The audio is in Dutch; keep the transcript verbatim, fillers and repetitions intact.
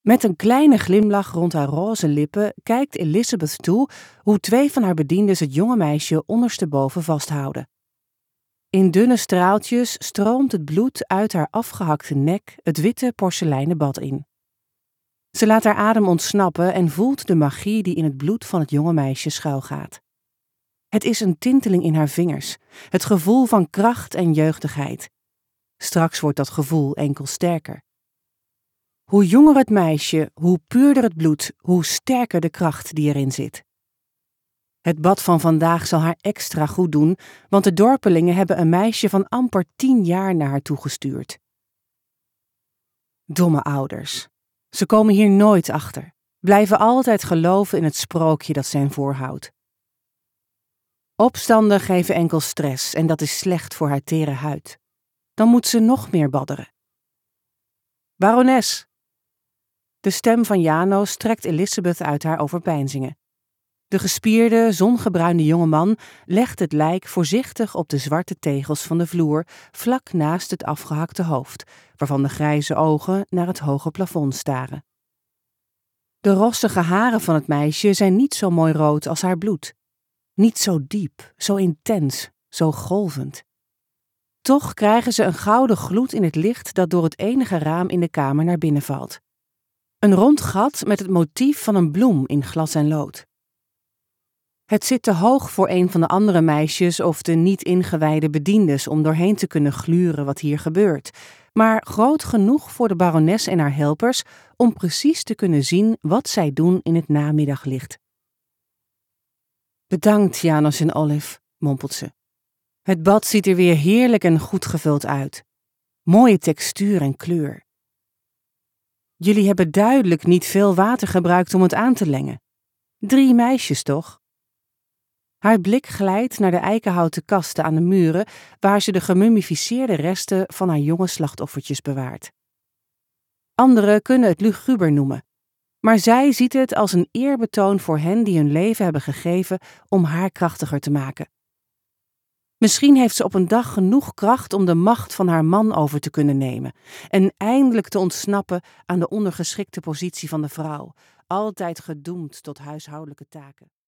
Met een kleine glimlach rond haar roze lippen kijkt Elizabeth toe hoe twee van haar bediendes het jonge meisje ondersteboven vasthouden. In dunne straaltjes stroomt het bloed uit haar afgehakte nek het witte porseleinen bad in. Ze laat haar adem ontsnappen en voelt de magie die in het bloed van het jonge meisje schuilgaat. Het is een tinteling in haar vingers, het gevoel van kracht en jeugdigheid. Straks wordt dat gevoel enkel sterker. Hoe jonger het meisje, hoe puurder het bloed, hoe sterker de kracht die erin zit. Het bad van vandaag zal haar extra goed doen, want de dorpelingen hebben een meisje van amper tien jaar naar haar toegestuurd. Domme ouders. Ze komen hier nooit achter, blijven altijd geloven in het sprookje dat ze hen voorhoudt. Opstanden geven enkel stress en dat is slecht voor haar tere huid. Dan moet ze nog meer badderen. Barones! De stem van Janos trekt Elizabeth uit haar overpeinzingen. De gespierde, zongebruinde jongeman legt het lijk voorzichtig op de zwarte tegels van de vloer, vlak naast het afgehakte hoofd, waarvan de grijze ogen naar het hoge plafond staren. De rossige haren van het meisje zijn niet zo mooi rood als haar bloed. Niet zo diep, zo intens, zo golvend. Toch krijgen ze een gouden gloed in het licht dat door het enige raam in de kamer naar binnen valt. Een rond gat met het motief van een bloem in glas en lood. Het zit te hoog voor een van de andere meisjes of de niet ingewijde bediendes om doorheen te kunnen gluren wat hier gebeurt, maar groot genoeg voor de barones en haar helpers om precies te kunnen zien wat zij doen in het namiddaglicht. Bedankt, Janos en Olive, mompelt ze. Het bad ziet er weer heerlijk en goed gevuld uit. Mooie textuur en kleur. Jullie hebben duidelijk niet veel water gebruikt om het aan te lengen. Drie meisjes, toch? Haar blik glijdt naar de eikenhouten kasten aan de muren, waar ze de gemummificeerde resten van haar jonge slachtoffertjes bewaart. Anderen kunnen het luguber noemen, maar zij ziet het als een eerbetoon voor hen die hun leven hebben gegeven om haar krachtiger te maken. Misschien heeft ze op een dag genoeg kracht om de macht van haar man over te kunnen nemen en eindelijk te ontsnappen aan de ondergeschikte positie van de vrouw, altijd gedoemd tot huishoudelijke taken.